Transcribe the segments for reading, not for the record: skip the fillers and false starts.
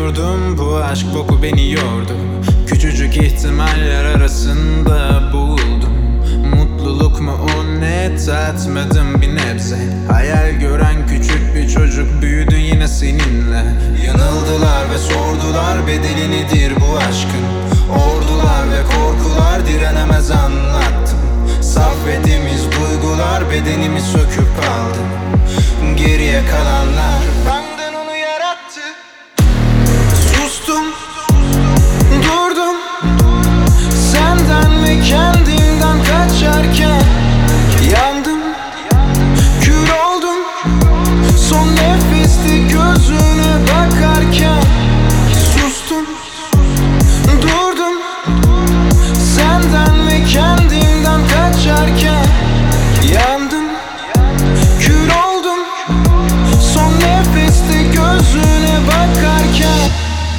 Bilmiyordum bu aşk boku beni yordu. Küçücük ihtimaller arasında buldum. Mutluluk mu o ne, tatmadım bir nebze. Hayal gören küçük bir çocuk büyüdü yine seninle. Yanıldılar ve sordular bedeli nedir bu aşkın. Ordular ve korkular direnemez anlattım. Saf ve temiz duygular bedenimi söküp aldı. Geriye kalanlar benden onu yarattı. Sustum, durdum, senden ve kendimden kaçarken yandım, kül oldum. Son nefesti gözüne bakarken sustum, durdum, senden ve kendimden kaçarken yandım, kül oldum. Son nefeste gözüne bakarken.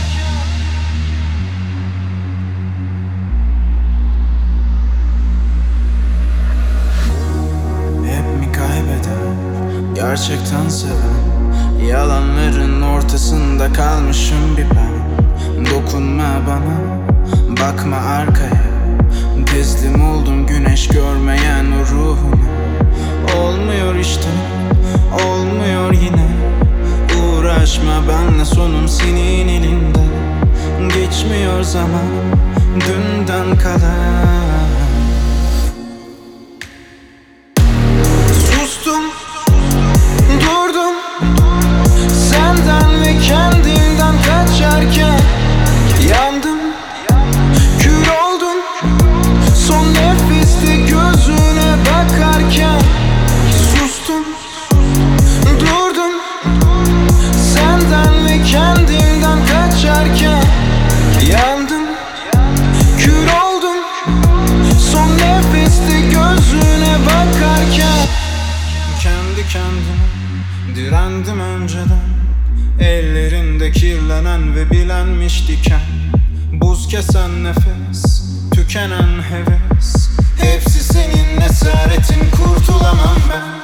Hep mi kaybeden, gerçekten seven, yalanların ortasında kalmışım bir ben. Dokunma bana, bakma arkaya. Teslim oldum güneş görmeyen o ruhuna. Olmuyor işte, olmuyor yine. Uğraşma benle, sonum senin elinde. Geçmiyor zaman dünden kalan. Sustum, durdum, senden ve kendimden kaçarken yandım, kül oldum. Son nefeste gözüne bakarken sustum, durdum, senden ve kendimden kaçarken yandım, kül oldum. Son nefeste gözüne bakarken. Kendi kendime direndim önceden. Ellerinde kirlenen ve bilenmiş diken. Buz kesen nefes, tükenen heves. Hepsi senin esaretin, kurtulamam ben.